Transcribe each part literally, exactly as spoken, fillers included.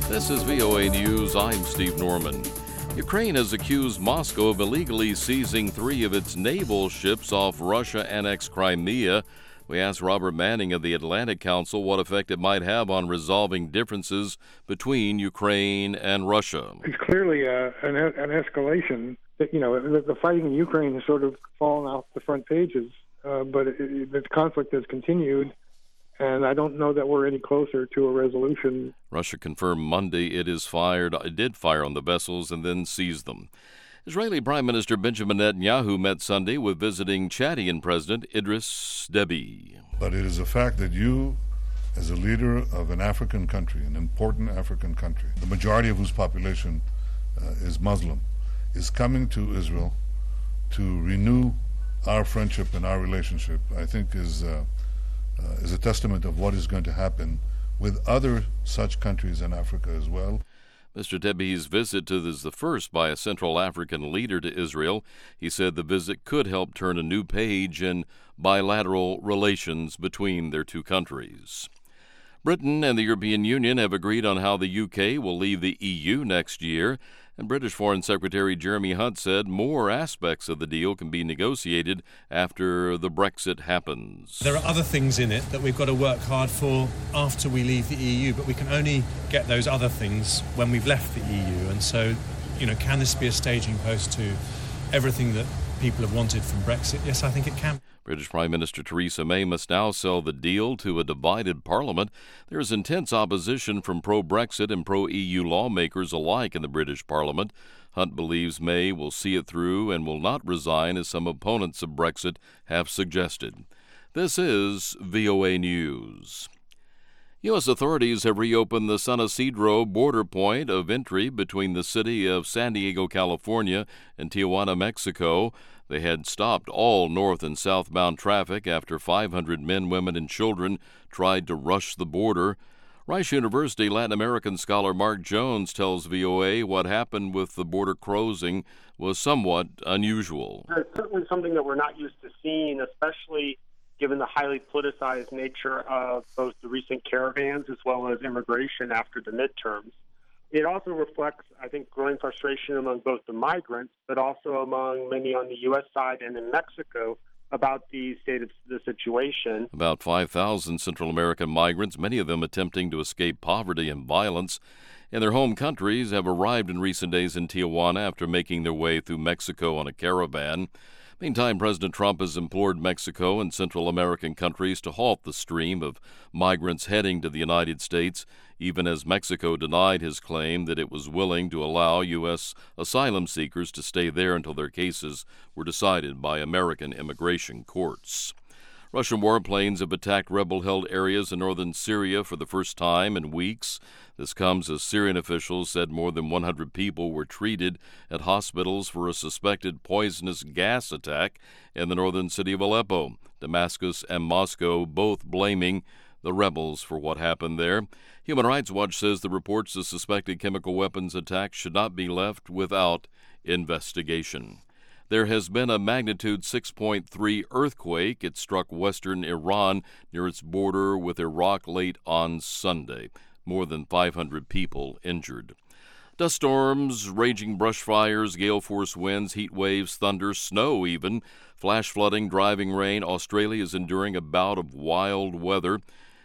This is V O A News. I'm Steve Norman. Ukraine has accused Moscow of illegally seizing three of its naval ships off Russia-annexed Crimea. We asked Robert Manning of the Atlantic Council what effect it might have on resolving differences between Ukraine and Russia. It's clearly uh, an, an escalation. You know, the, the fighting in Ukraine has sort of fallen off the front pages, uh, but it, it, the conflict has continued. And I don't know that we're any closer to a resolution. Russia confirmed Monday it is fired. It did fire on the vessels and then seized them. Israeli Prime Minister Benjamin Netanyahu met Sunday with visiting Chadian President Idris Deby. But it is a fact that you, as a leader of an African country, an important African country, the majority of whose population uh, is Muslim, is coming to Israel to renew our friendship and our relationship, I think is... Uh, Uh, is a testament of what is going to happen with other such countries in Africa as well. Mister Deby's visit to is the first by a Central African leader to Israel. He said the visit could help turn a new page in bilateral relations between their two countries. Britain and the European Union have agreed on how the U K will leave the E U next year, and British Foreign Secretary Jeremy Hunt said more aspects of the deal can be negotiated after the Brexit happens. There are other things in it that we've got to work hard for after we leave the E U, but we can only get those other things when we've left the E U. And so, you know, can this be a staging post to everything that people have wanted from Brexit? Yes, I think it can. British Prime Minister Theresa May must now sell the deal to a divided parliament. There is intense opposition from pro-Brexit and pro-E U lawmakers alike in the British Parliament. Hunt believes May will see it through and will not resign, as some opponents of Brexit have suggested. This is V O A News. U S authorities have reopened the San Ysidro border point of entry between the city of San Diego, California, and Tijuana, Mexico. They had stopped all north and southbound traffic after five hundred men, women, and children tried to rush the border. Rice University Latin American scholar Mark Jones tells V O A what happened with the border closing was somewhat unusual. It's certainly something that we're not used to seeing, especially given the highly politicized nature of both the recent caravans as well as immigration after the midterms. It also reflects, I think, growing frustration among both the migrants, but also among many on the U S side and in Mexico about the state of the situation. About five thousand Central American migrants, many of them attempting to escape poverty and violence in their home countries, have arrived in recent days in Tijuana after making their way through Mexico on a caravan. Meantime, President Trump has implored Mexico and Central American countries to halt the stream of migrants heading to the United States, even as Mexico denied his claim that it was willing to allow U S asylum seekers to stay there until their cases were decided by American immigration courts. Russian warplanes have attacked rebel-held areas in northern Syria for the first time in weeks. This comes as Syrian officials said more than one hundred people were treated at hospitals for a suspected poisonous gas attack in the northern city of Aleppo. Damascus and Moscow both blaming the rebels for what happened there. Human Rights Watch says the reports of suspected chemical weapons attacks should not be left without investigation. There has been a magnitude six point three earthquake. It struck western Iran near its border with Iraq late on Sunday. More than five hundred people injured. Dust storms, raging brush fires, gale force winds, heat waves, thunder, snow even, flash flooding, driving rain. Australia is enduring a bout of wild weather.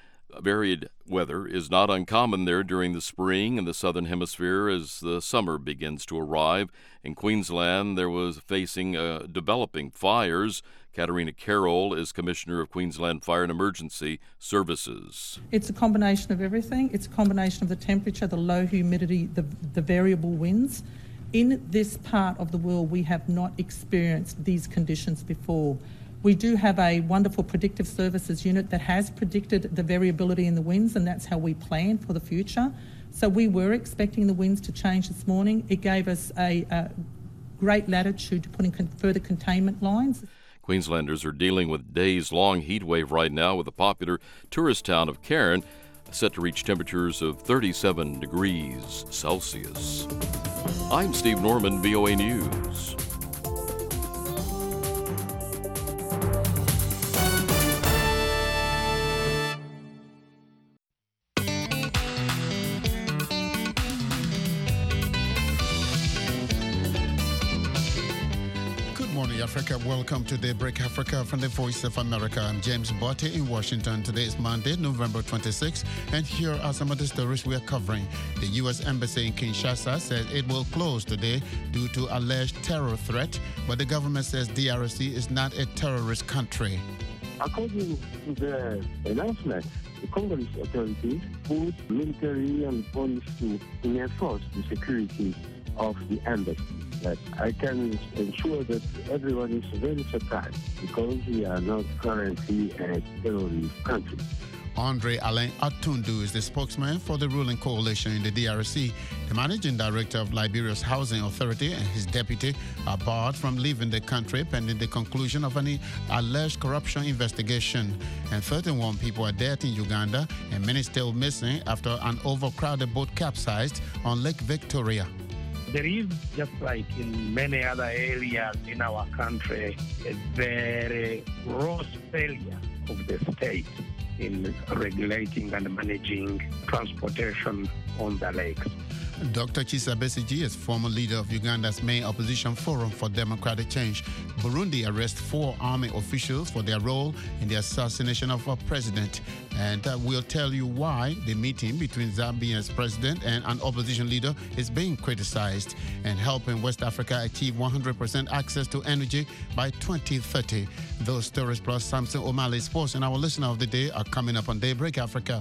Varied weather is not uncommon there during the spring in the southern hemisphere as the summer begins to arrive. In Queensland, there was facing uh, developing fires. Katarina Carroll is Commissioner of Queensland Fire and Emergency Services. It's a combination of everything. It's a combination of the temperature, the low humidity, the, the variable winds. In this part of the world, we have not experienced these conditions before. We do have a wonderful predictive services unit that has predicted the variability in the winds, and that's how we plan for the future. So we were expecting the winds to change this morning. It gave us a, a great latitude to put in con- further containment lines. Queenslanders are dealing with days-long heat wave right now with the popular tourist town of Cairn set to reach temperatures of thirty-seven degrees Celsius. I'm Steve Norman, V O A News. Africa. Welcome to Daybreak Africa from the Voice of America. I'm James Botte in Washington. Today is Monday, November twenty-sixth, and here are some of the stories we are covering. The U S Embassy in Kinshasa says it will close today due to alleged terror threat, but the government says D R C is not a terrorist country. According to the announcement, the Congolese authorities put military and police to enforce the security of the embassy. But I can ensure that everyone is very surprised because we are not currently a terrorist country. Andre Alain Atundu is the spokesman for the ruling coalition in the D R C. The managing director of Liberia's Housing Authority and his deputy are barred from leaving the country pending the conclusion of an alleged corruption investigation. And thirty-one people are dead in Uganda and many still missing after an overcrowded boat capsized on Lake Victoria. There is, just like in many other areas in our country, a very gross failure of the state in regulating and managing transportation on the lakes. Doctor Kizza Besigye is former leader of Uganda's main opposition forum for democratic change. Burundi arrests four army officials for their role in the assassination of our president. And uh, we'll tell you why the meeting between Zambia's president and an opposition leader is being criticized, and helping West Africa achieve one hundred percent access to energy by twenty thirty. Those stories plus Samson O'Malley's sports and our listener of the day are coming up on Daybreak Africa.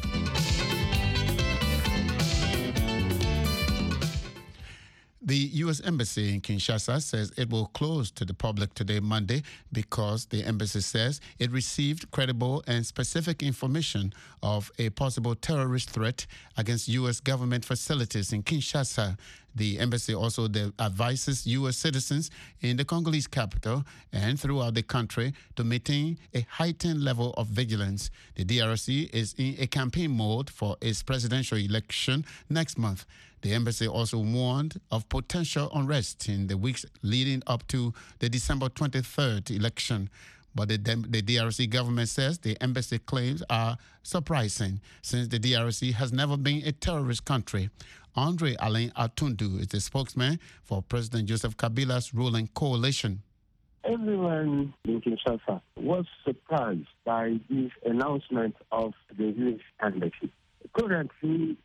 The U S Embassy in Kinshasa says it will close to the public today, Monday, because the embassy says it received credible and specific information of a possible terrorist threat against U S government facilities in Kinshasa. The embassy also advises U S citizens in the Congolese capital and throughout the country to maintain a heightened level of vigilance. The D R C is in a campaign mode for its presidential election next month. The embassy also warned of potential unrest in the weeks leading up to the December twenty-third election. But the, the D R C government says the embassy claims are surprising, since the D R C has never been a terrorist country. Andre Alain Atundu is the spokesman for President Joseph Kabila's ruling coalition. Everyone in Kinshasa was surprised by this announcement of the U S Embassy. Currently,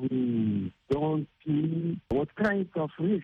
we don't see what kind of risk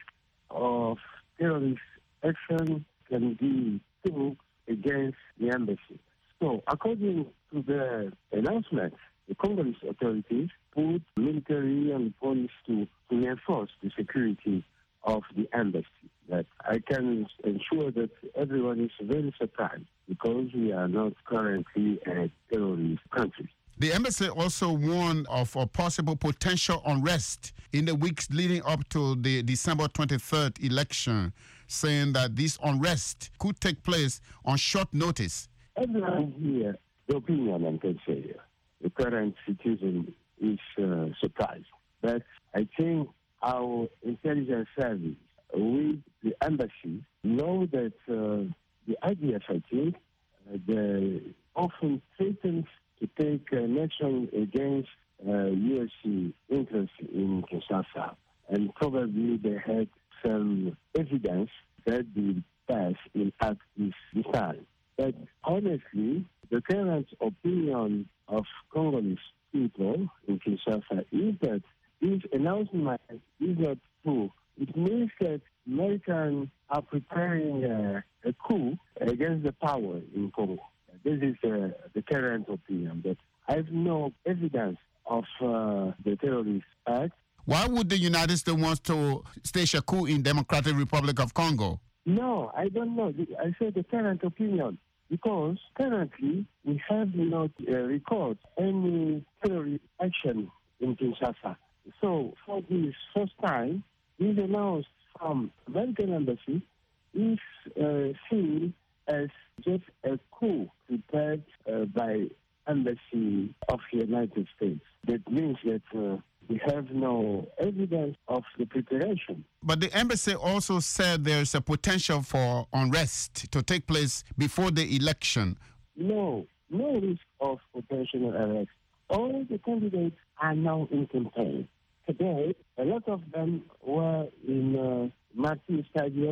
of terrorist action can be took against the embassy. So, according to the announcement, the Congolese authorities put military and police to, to enforce the security of the embassy. But I can ensure that everyone is very surprised because we are not currently a terrorist country. The embassy also warned of a possible potential unrest in the weeks leading up to the December twenty-third election, saying that this unrest could take place on short notice. Everyone here, the opinion I can say, the current citizen is uh, surprised. But I think our intelligence service with the embassy know that uh, the I D F, I think, uh, they often threatens to take uh, action against uh, U S C interests in Kinshasa. And probably they had some evidence that the past will act this time. But honestly, the current opinion of Congolese people in Kinshasa is that this announcement is not true. It means that Americans are preparing uh, a coup against the power in Congo. This is uh, the current opinion, but I have no evidence of uh, the terrorist act. Why would the United States want to stage a coup in Democratic Republic of Congo? No, I don't know. I said the current opinion, because currently we have not uh, recorded any terrorist action in Kinshasa. So for this first time, this announced from American embassy is uh, seen as just a coup prepared uh, by embassy of the United States. That means that uh, we have no evidence of the preparation. But the embassy also said there's a potential for unrest to take place before the election. No, no risk of potential arrest. All the candidates are now in campaign. Today, a lot of them were in uh, Martin Stadium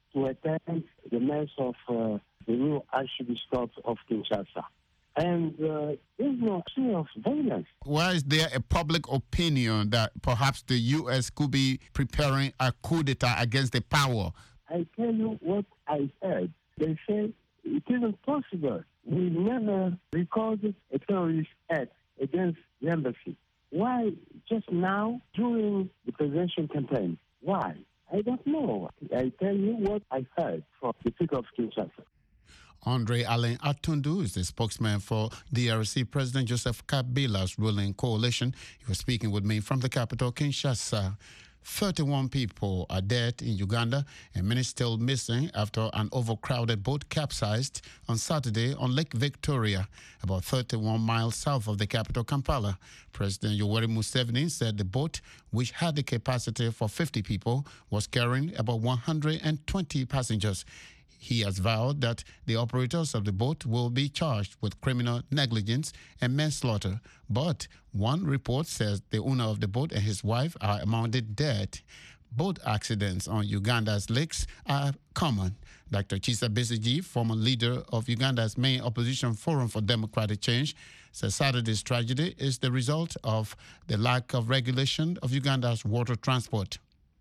to attend the mass of uh, the new Archbishop of Kinshasa. And uh, there's no fear of violence. Why is there a public opinion that perhaps the U S could be preparing a coup d'etat against the power? I tell you what I heard. They say it isn't possible. We never recorded a terrorist act against the embassy. Why just now during the presidential campaign? Why? I don't know. I tell you what I heard from the Speaker of Kinshasa. Andre Alain Atundu is the spokesman for D R C President Joseph Kabila's ruling coalition. He was speaking with me from the capital, Kinshasa. thirty-one people are dead in Uganda and many still missing after an overcrowded boat capsized on Saturday on Lake Victoria, about thirty-one miles south of the capital, Kampala. President Yoweri Museveni said the boat, which had the capacity for fifty people, was carrying about one hundred twenty passengers. He has vowed that the operators of the boat will be charged with criminal negligence and manslaughter. But one report says the owner of the boat and his wife are among the dead. Boat accidents on Uganda's lakes are common. Doctor Kizza Besigye, former leader of Uganda's main opposition Forum for Democratic Change, says Saturday's tragedy is the result of the lack of regulation of Uganda's water transport.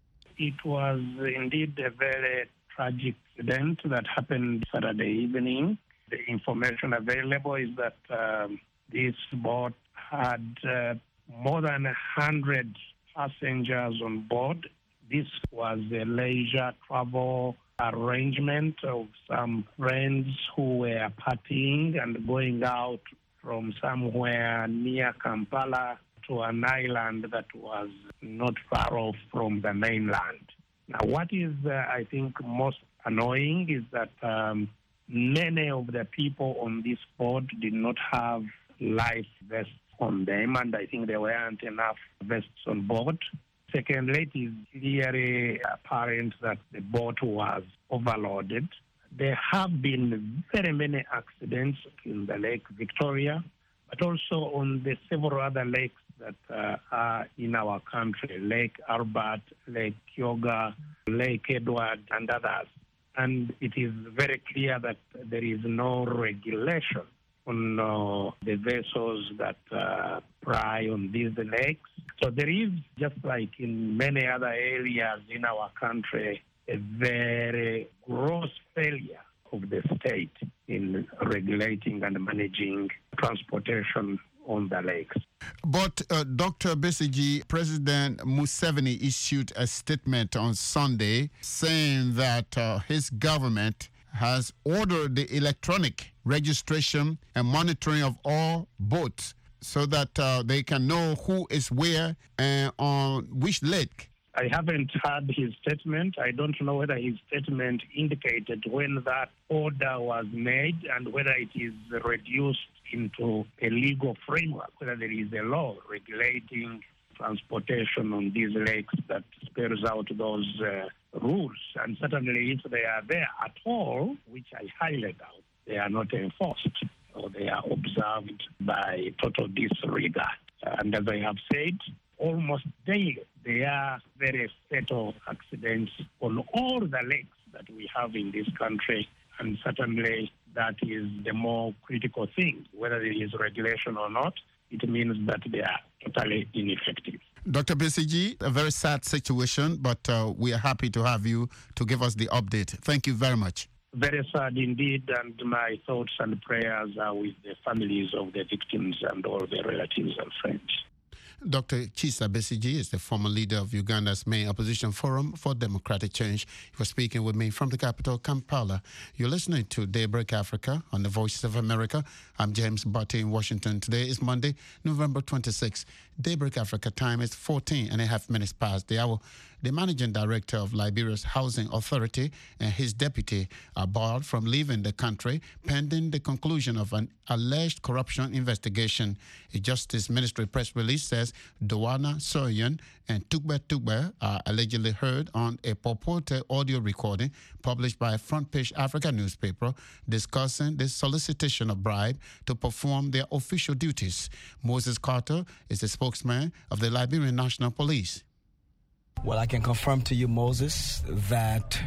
It was indeed a very tragic incident that happened Saturday evening. The information available is that um, this boat had uh, more than one hundred passengers on board. This was a leisure travel arrangement of some friends who were partying and going out from somewhere near Kampala to an island that was not far off from the mainland. Now, what is, uh, I think, most annoying is that um, many of the people on this boat did not have life vests on them, and I think there weren't enough vests on board. Secondly, it is clearly apparent that the boat was overloaded. There have been very many accidents in the Lake Victoria, but also on the several other lakes that uh, are in our country, Lake Albert, Lake Kyoga, Lake Edward, and others. And it is very clear that there is no regulation on uh, the vessels that uh, ply on these lakes. So there is, just like in many other areas in our country, a very gross failure of the state in regulating and managing transportation on the lakes. But uh, Doctor Besigye, President Museveni issued a statement on Sunday saying that uh, his government has ordered the electronic registration and monitoring of all boats so that uh, they can know who is where and on which lake. I haven't heard his statement. I don't know whether his statement indicated when that order was made and whether it is reduced into a legal framework, whether there is a law regulating transportation on these lakes that spells out those uh, rules. And certainly if they are there at all, which I highly doubt, they are not enforced or they are observed by total disregard. And as I have said, almost daily there are very fatal accidents on all the lakes that we have in this country. And certainly that is the more critical thing. Whether there is regulation or not, it means that they are totally ineffective. Doctor Besigye, a very sad situation, but uh, we are happy to have you to give us the update. Thank you very much. Very sad indeed, and my thoughts and prayers are with the families of the victims and all their relatives and friends. Doctor Kizza Besigye is the former leader of Uganda's main opposition Forum for Democratic Change. He was speaking with me from the capital, Kampala. You're listening to Daybreak Africa on the Voices of America. I'm James Butte in Washington. Today is Monday, November twenty-sixth. Daybreak Africa time is fourteen and a half minutes past the hour. The managing director of Liberia's Housing Authority and his deputy are barred from leaving the country pending the conclusion of an alleged corruption investigation. A Justice Ministry press release says Doana Soyan and Tugbe Tugbe are allegedly heard on a purported audio recording published by a Front Page Africa newspaper discussing the solicitation of bribe to perform their official duties. Moses Carter is the spokesman of the Liberian National Police. Well, I can confirm to you, Moses, that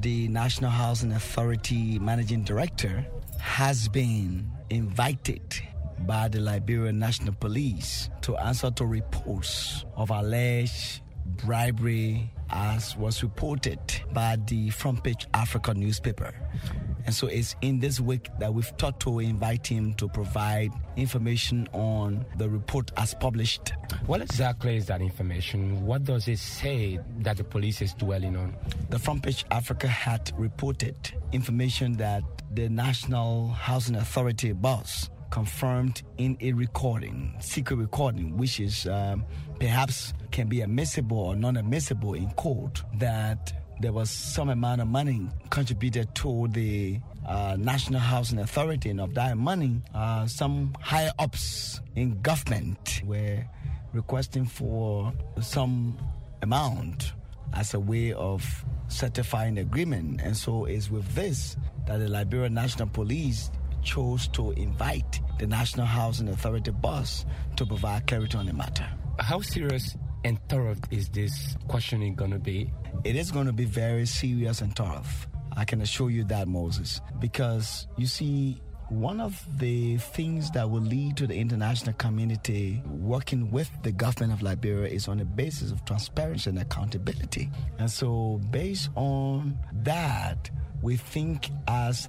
the National Housing Authority Managing Director, has been invited by the Liberian National Police to answer to reports of alleged bribery, as was reported by the Front Page Africa newspaper. And so it's in this week that we've thought to invite him to provide information on the report as published. What exactly is that information? What does it say that the police is dwelling on? The Front Page Africa had reported information that the National Housing Authority boss confirmed in a recording, secret recording, which is um, perhaps can be admissible or non-admissible in court, that there was some amount of money contributed to the uh, National Housing Authority, and of that money, uh, some higher-ups in government were requesting for some amount as a way of certifying the agreement. And so it's with this that the Liberian National Police chose to invite the National Housing Authority boss to provide clarity on the matter. How serious and thorough is this questioning going to be? It is going to be very serious and thorough. I can assure you that, Moses, because you see, one of the things that will lead to the international community working with the government of Liberia is on the basis of transparency and accountability. And so based on that, we think as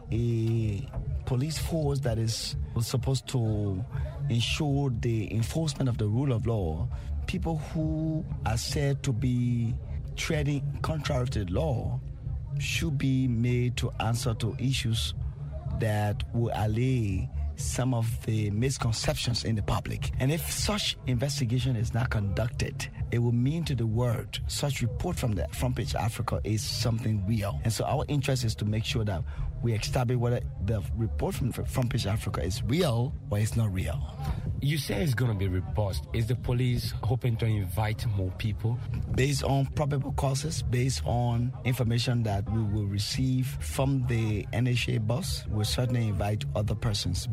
a police force that is supposed to ensure the enforcement of the rule of law, people who are said to be treading contrary to the law should be made to answer to issues that will allay some of the misconceptions in the public. And if such investigation is not conducted, it will mean to the world such report from the Front Page Africa is something real. And so our interest is to make sure that we establish whether the report from Front Page Africa is real or it's not real. You say it's going to be robust. Is the police hoping to invite more people? Based on probable causes, based on information that we will receive from the N H A boss, we'll certainly invite other persons.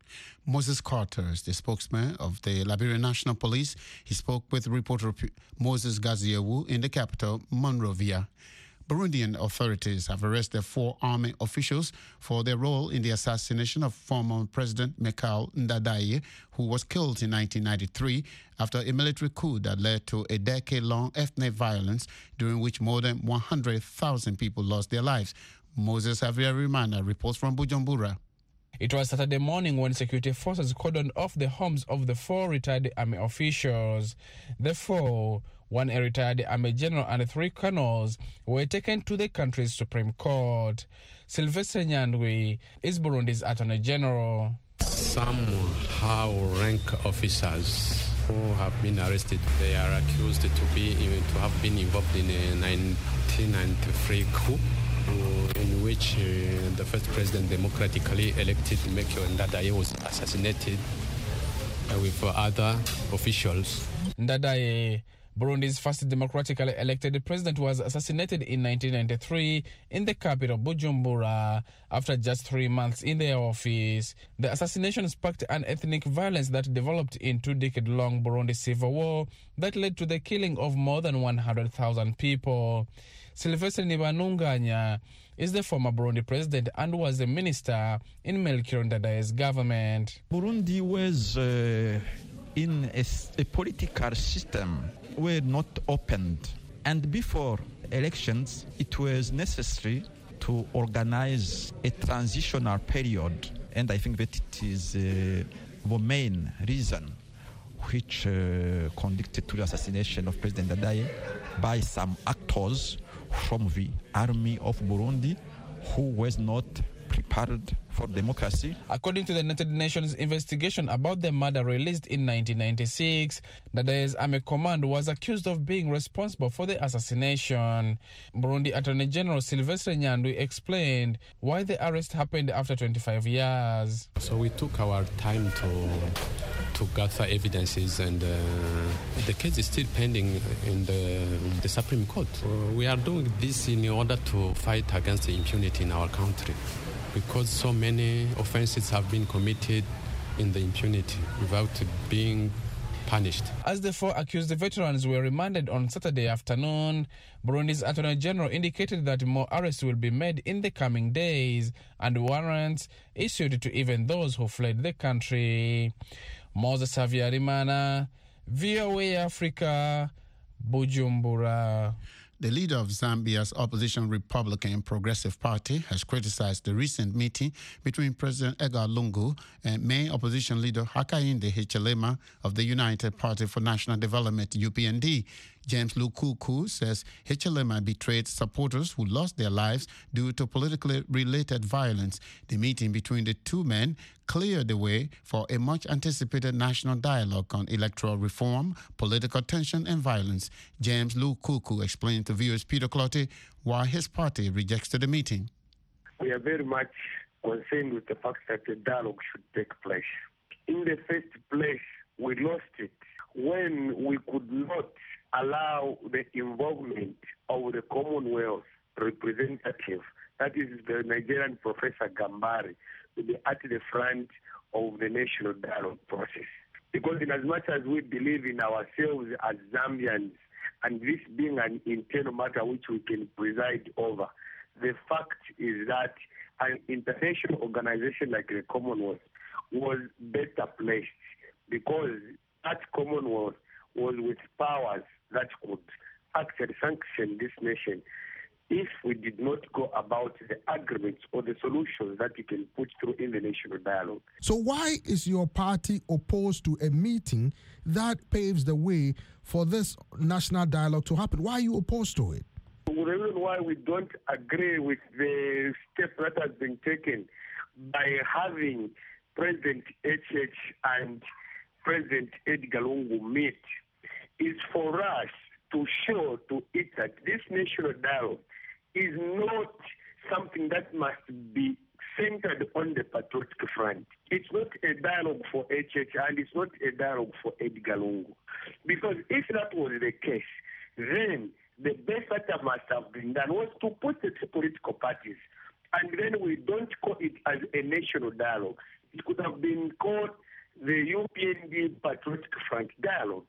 Moses Carter is the spokesman of the Liberian National Police. He spoke with reporter Moses Gaziewu in the capital, Monrovia. Burundian authorities have arrested four army officials for their role in the assassination of former President Mikhail Ndadaye, who was killed in nineteen ninety-three after a military coup that led to a decade-long ethnic violence during which more than one hundred thousand people lost their lives. Moses Javier Rimana reports from Bujumbura. It was Saturday morning when security forces cordoned off the homes of the four retired army officials. The four, one a retired army general and three colonels, were taken to the country's Supreme Court. Sylvester Nyandwi is Burundi's Attorney General. Some high-rank officers who have been arrested, they are accused to be to have been involved in a nineteen ninety-three coup, in which uh, the first president democratically elected, Mikhail Ndadaye, was assassinated uh, with uh, other officials. Ndadaye, Burundi's first democratically elected president, was assassinated in nineteen ninety-three in the capital, Bujumbura, after just three months in their office. The assassination sparked an ethnic violence that developed into decade-long Burundi civil war that led to the killing of more than one hundred thousand people. Sylvester Nibanunganya is the former Burundi president and was a minister in Melchior Ndadaye's government. Burundi was uh, in a, a political system were not opened, and before elections it was necessary to organize a transitional period, and I think that it is uh, the main reason which uh, conducted to the assassination of President Ndadaye by some actors from the army of Burundi who was not prepared for democracy. According to the United Nations investigation about the murder released in nineteen ninety-six, Ndadaye's army command was accused of being responsible for the assassination. Burundi Attorney General Sylvester Nyandwi explained why the arrest happened after twenty-five years. So we took our time to to gather evidences, and uh, the case is still pending in the, the Supreme Court. Uh, we are doing this in order to fight against the impunity in our country, because so many offenses have been committed in the impunity without being punished. As the four accused veterans were remanded on Saturday afternoon, Burundi's Attorney General indicated that more arrests will be made in the coming days and warrants issued to even those who fled the country. Moses Havyarimana, V O A Africa, Bujumbura. The leader of Zambia's opposition Republican Progressive Party has criticized the recent meeting between President Edgar Lungu and main opposition leader Hakainde Hichilema of the United Party for National Development, U P N D. James Lukuku says Hichilema betrayed supporters who lost their lives due to politically related violence. The meeting between the two men cleared the way for a much-anticipated national dialogue on electoral reform, political tension, and violence. James Lukuku explained to viewers Peter Clottey why his party rejected the meeting. We are very much concerned with the fact that the dialogue should take place. In the first place, we lost it when we could not allow the involvement of the Commonwealth representative, that is the Nigerian Professor Gambari, to be at the front of the national dialogue process. Because in as much as we believe in ourselves as Zambians, and this being an internal matter which we can preside over, the fact is that an international organization like the Commonwealth was better placed, because that Commonwealth was with powers that could actually sanction this nation if we did not go about the agreements or the solutions that we can put through in the national dialogue. So why is your party opposed to a meeting that paves the way for this national dialogue to happen? Why are you opposed to it? The reason why we don't agree with the step that has been taken by having President H H and President Edgar Lungu meet is for us to show to it that this national dialogue is not something that must be centered on the patriotic front. It's not a dialogue for H H and it's not a dialogue for Edgar Lungu. Because if that was the case, then the best that must have been done was to put the two political parties, and then we don't call it as a national dialogue. It could have been called the U P N D Patriotic Front Dialogue.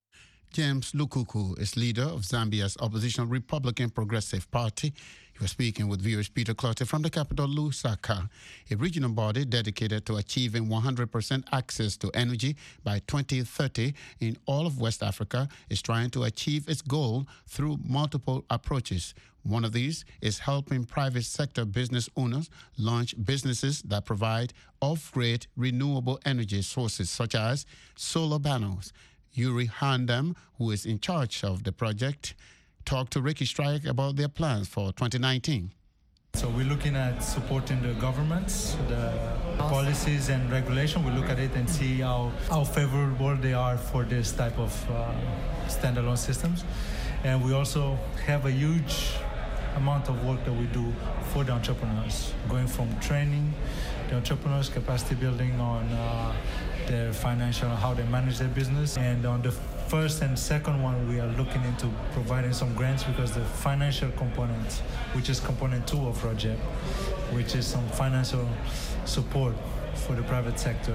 James Lukuku is leader of Zambia's opposition Republican Progressive Party. He was speaking with viewers Peter Clottey from the capital, Lusaka. A regional body dedicated to achieving one hundred percent access to energy by twenty thirty in all of West Africa is trying to achieve its goal through multiple approaches. One of these is helping private sector business owners launch businesses that provide off-grid renewable energy sources such as solar panels. Yuri Handam, who is in charge of the project, talked to Ricky Strike about their plans for twenty nineteen. So we're looking at supporting the governments, the policies and regulation. We look at it and see how, how favorable they are for this type of uh, standalone systems. And we also have a huge amount of work that we do for the entrepreneurs, going from training the entrepreneurs, capacity building on uh, their financial, how they manage their business. And on the first and second one, we are looking into providing some grants, because the financial component, which is component two of ROGEP, which is some financial support for the private sector,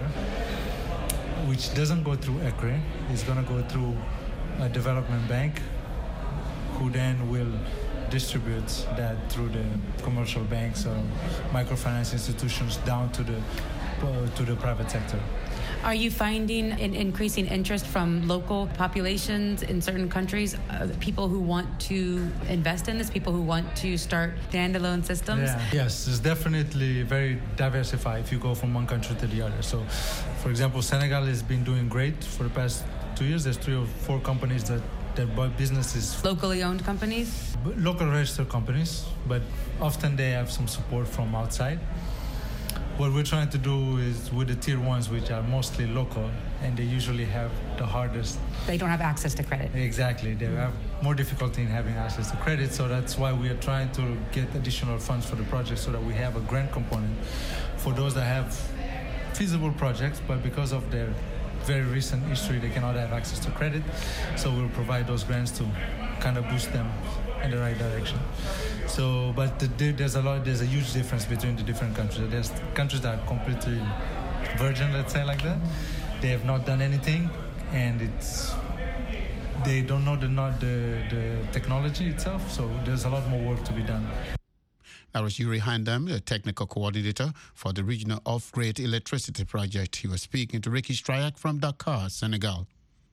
which doesn't go through ECRE, it's going to go through a development bank, who then will distribute that through the commercial banks or microfinance institutions down to the uh, to the private sector. Are you finding an increasing interest from local populations in certain countries, uh, people who want to invest in this, people who want to start standalone systems? Yeah. Yes, it's definitely very diversified if you go from one country to the other. So, for example, Senegal has been doing great for the past two years. There's three or four companies that that buy businesses. Locally owned companies? Local registered companies, but often they have some support from outside. What we're trying to do is with the tier ones, which are mostly local, and they usually have the hardest. They don't have access to credit. Exactly. They have more difficulty in having access to credit, so that's why we are trying to get additional funds for the project, so that we have a grant component for those that have feasible projects, but because of their very recent history, they cannot have access to credit. So we'll provide those grants to kind of boost them in the right direction. So, but the, there's a lot, there's a huge difference between the different countries. There's countries that are completely virgin, let's say like that. They have not done anything, and it's they don't know the not the, the technology itself. So there's a lot more work to be done. That was Yuri Handam, the technical coordinator for the Regional Off-Grid Electricity Project. He was speaking to Ricky Stryak from Dakar, Senegal.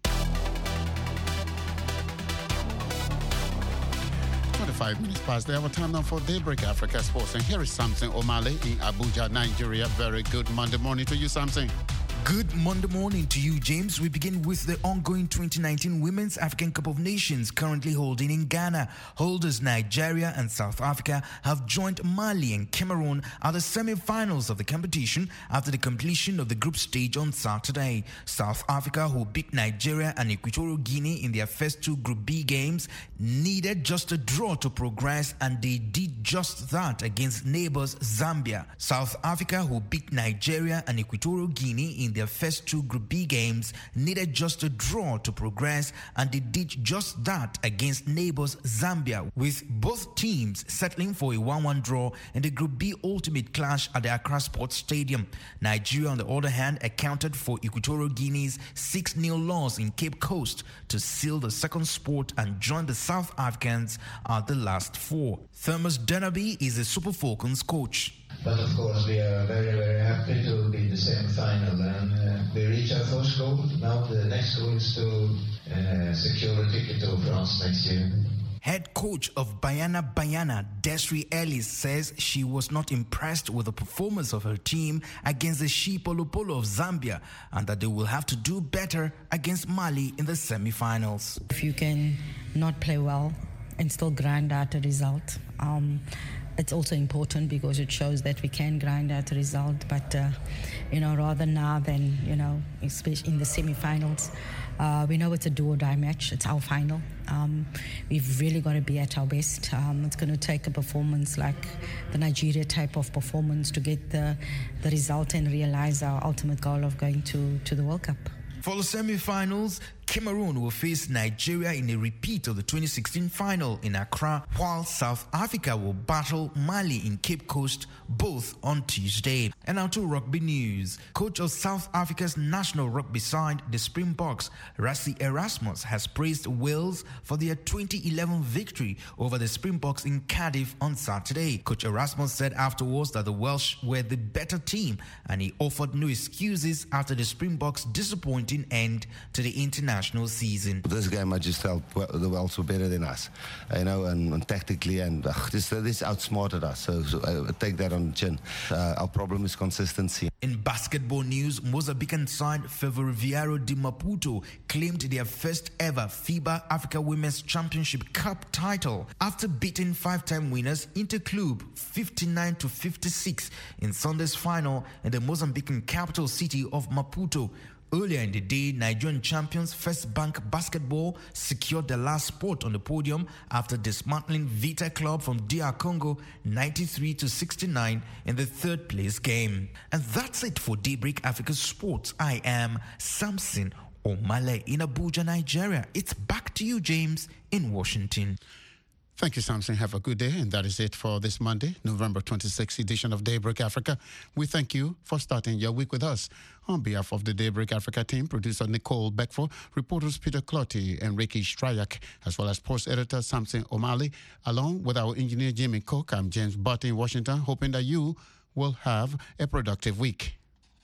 twenty-five minutes past the hour, time now for Daybreak Africa Sports. And here is Samson Omale in Abuja, Nigeria. Very good Monday morning to you, Samson. Good Monday morning to you, James. We begin with the ongoing twenty nineteen Women's African Cup of Nations currently holding in Ghana. Holders Nigeria and South Africa have joined Mali and Cameroon at the semi-finals of the competition after the completion of the group stage on Saturday. South Africa, who beat Nigeria and Equatorial Guinea in their first two Group B games, needed just a draw to progress, and they did just that against neighbors Zambia. South Africa, who beat Nigeria and Equatorial Guinea in their first two Group B games, needed just a draw to progress, and they did just that against neighbors Zambia, with both teams settling for a one one draw in the Group B ultimate clash at the Accra Sports Stadium. Nigeria, on the other hand, accounted for Equatorial Guinea's six nil loss in Cape Coast to seal the second spot and join the South Africans at the last four. Thomas Dennerby is the Super Falcons coach. But of course, we are very, very happy to be in the semi-final, and uh, we reached our first goal. Now the next goal is to uh, secure a ticket to France next year. Head coach of Bayana Bayana, Desiree Ellis, says she was not impressed with the performance of her team against the Shipolopolo of Zambia, and that they will have to do better against Mali in the semi-finals. If you can not play well and still grind out a result, um, it's also important because it shows that we can grind out a result, but uh, you know, rather now than, you know, especially in the semi-finals, uh, we know it's a do-or-die match. It's our final. Um, we've really got to be at our best. Um, it's going to take a performance like the Nigeria type of performance to get the the result and realize our ultimate goal of going to, to the World Cup. For the semi-finals, Cameroon will face Nigeria in a repeat of the twenty sixteen final in Accra, while South Africa will battle Mali in Cape Coast, both on Tuesday. And now to rugby news. Coach of South Africa's national rugby side, the Springboks, Rassie Erasmus, has praised Wales for their twenty eleven victory over the Springboks in Cardiff on Saturday. Coach Erasmus said afterwards that the Welsh were the better team, and he offered no excuses after the Springboks' disappointing end to the international season. This game, I just felt the Welsh were better than us, you know, and, and tactically, and uh, this, this outsmarted us. So, so I take that on the chin. Uh, our problem is consistency. In basketball news, Mozambican side Ferroviário de Maputo claimed their first ever FIBA Africa Women's Championship Cup title after beating five-time winners Interclube fifty-nine to fifty-six in Sunday's final in the Mozambican capital city of Maputo. Earlier in the day, Nigerian champions First Bank Basketball secured the last spot on the podium after dismantling Vita Club from D R Congo ninety-three to sixty-nine in the third place game. And that's it for Daybreak Africa Sports. I am Samson Omale in Abuja, Nigeria. It's back to you, James, in Washington. Thank you, Samson. Have a good day. And that is it for this Monday, November twenty-sixth edition of Daybreak Africa. We thank you for starting your week with us. On behalf of the Daybreak Africa team, producer Nicole Beckford, reporters Peter Clotty and Ricky Stryak, as well as post editor Samson Omale, along with our engineer Jimmy Cook, I'm James Butt in Washington, hoping that you will have a productive week.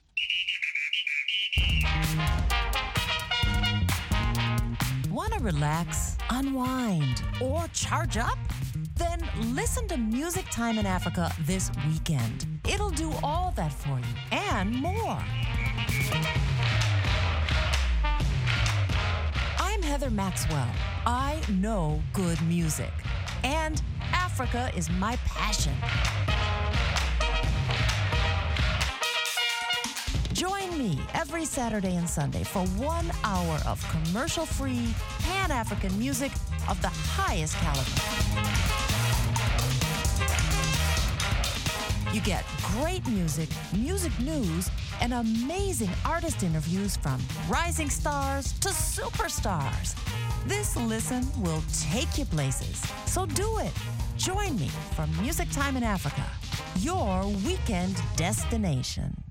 Want to relax, unwind, or charge up? Then listen to Music Time in Africa this weekend. It'll do all that for you and more. I'm Heather Maxwell. I know good music, and Africa is my passion. Join me every Saturday and Sunday for one hour of commercial-free, Pan-African music of the highest caliber. You get great music, music news, and amazing artist interviews from rising stars to superstars. This listen will take you places. So do it. Join me for Music Time in Africa, your weekend destination.